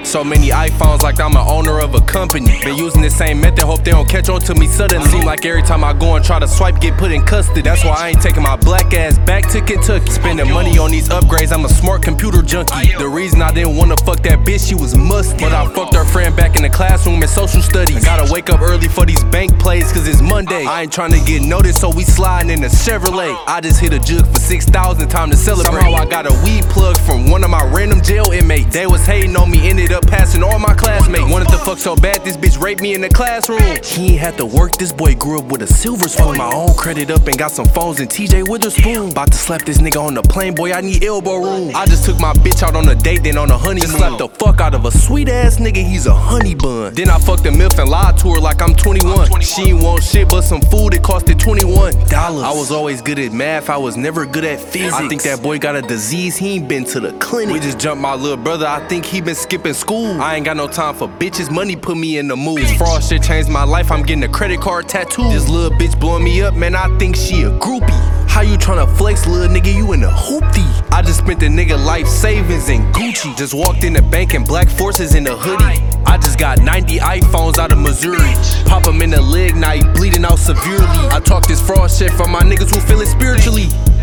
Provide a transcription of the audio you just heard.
So many iPhones like I'm an owner of a company. Been using the same method, hope they don't catch on to me suddenly. Seem like every time I go and try to swipe, get put in custody. That's why I ain't taking my black ass back to Kentucky. Spending money on these upgrades, I'm a smart computer junkie. The reason I didn't wanna fuck that bitch, she was musty. But I fucked her friend back in the classroom in social studies. I gotta wake up early for these bank plays, cause it's Monday. I ain't trying to get noticed, so we sliding in a Chevrolet. I just hit a jug for 6,000, time to celebrate. Somehow I got a weed plug from one of my random jail inmates. They was hating on me, ended up passing all my classmates. Wanted to fuck so bad, this bitch raped me in the classroom. He ain't had to work, this boy grew up with a silver spoon. My own credit up and got some phones and TJ Witherspoon. About to slap this nigga on the plane, boy, I need elbow room. I just took my bitch out on a date, then on a honeymoon. Just slapped the fuck out of a sweet ass nigga, he's a honey bun. Then I fucked a MILF and lied to her like I'm 21. She ain't want shit but some food, it costed $21. I was always good at math, I was never good at physics. I think that boy got a disease, he ain't been to the clinic. We just jumped my little brother, I think he been skipping school. I ain't got no time for bitches, money put me in the mood. This fraud shit changed my life, I'm getting a credit card tattoo. This little bitch blowing me up, man, I think she a groupie. How you tryna flex, little nigga, you in a hoopty. I just spent the nigga life savings in Gucci. Just walked in the bank in black forces in a hoodie. I just got 90 iPhones out of Missouri. Pop them in the leg, now he bleeding out severely. I talk this fraud shit for my niggas who feel it spiritually.